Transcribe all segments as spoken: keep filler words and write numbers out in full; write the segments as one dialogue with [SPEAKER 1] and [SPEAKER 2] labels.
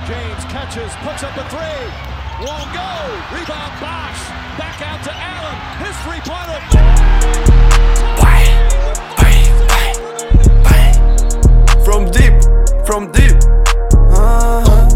[SPEAKER 1] James catches, puts up a three. Won't go. Rebound Bosh. Back out to Allen. His three-pointer.
[SPEAKER 2] Bang, bang, bang, bang. From deep, from deep. Uh-huh.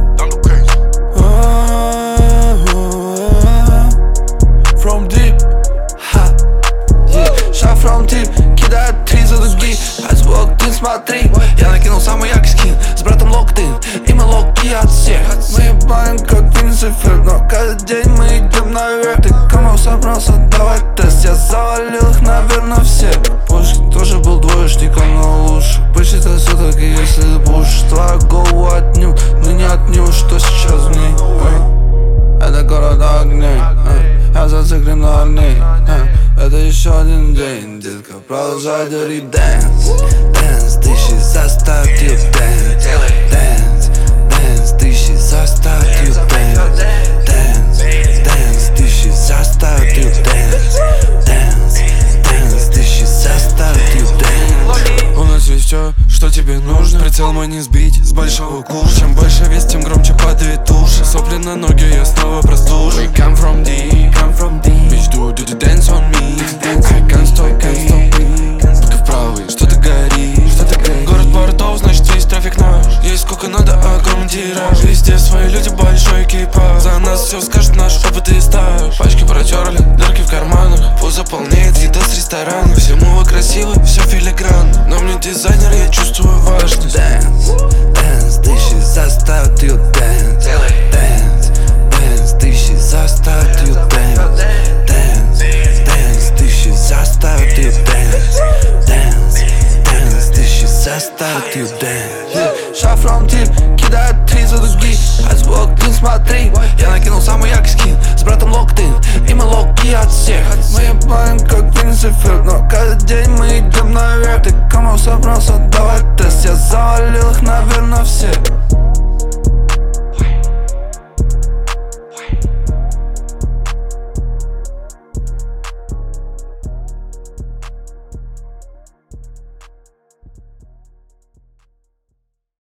[SPEAKER 2] Uh-huh. From deep. Ha. Yeah. Shot from deep. Кидает три за другие. Айсберг, ты смотри. Я накинул самый яркий скин. С братом локтин. И мы локи от всех. Мы ебаем как Винсифер. Но каждый день мы идем наверх. Ты кому собрался давать тест? Я завалил их, наверное, все. Пушки тоже был двоечником, но лучше посчитай все-таки, если будешь твою голову отнюдь. Но не отнюдь, что сейчас в ней. Это город огней. Я зациклен на ней. Это еще один день, детка, продолжай делать dance. Dance, тысячи заставь ее dance. Dance, dance, тысячи заставь ее dance. Dance, dance, тысячи заставь ее dance. Dance, dance, тысячи заставь ее dance. У нас есть все, что тебе нужно. Прицел мой не сбить с большого курса. Чем больше вес, тем громче падает уши. Сопли на ноги, я снова простужен. We come from deep, come from deep. Bitch, do, do the dance on me. I can't stop, can't stop. Только вправо, что-то горит, что-то горит. Город портов, значит весь трафик наш. Есть сколько надо, огромный тираж. Везде свои люди, большой экипаж. За нас все скажет наш опыт и стаж. Пачки протерли, дырки в карманах. Пусть заполняет еда с ресторана. Всему вы красиво, все филигранно. Но мне дизайнер, я чувствую важность. Dance, dance, тысячи заставят ее dance. Dance, dance, тысячи заставят ее dance. Dance, dance, тысячи заставят ее dance. Dance, dance, тысячи заставят ее dance. Shot from deep, кидает три за другие. Айсберг, ты смотри. Я накинул самый яркий скин. С братом локтин, и мы локи от всех. Мы ебаем как Винсифер. Но каждый день мы идем наверх. Ты кому собрался давать тест? Я завалил их, наверное, все.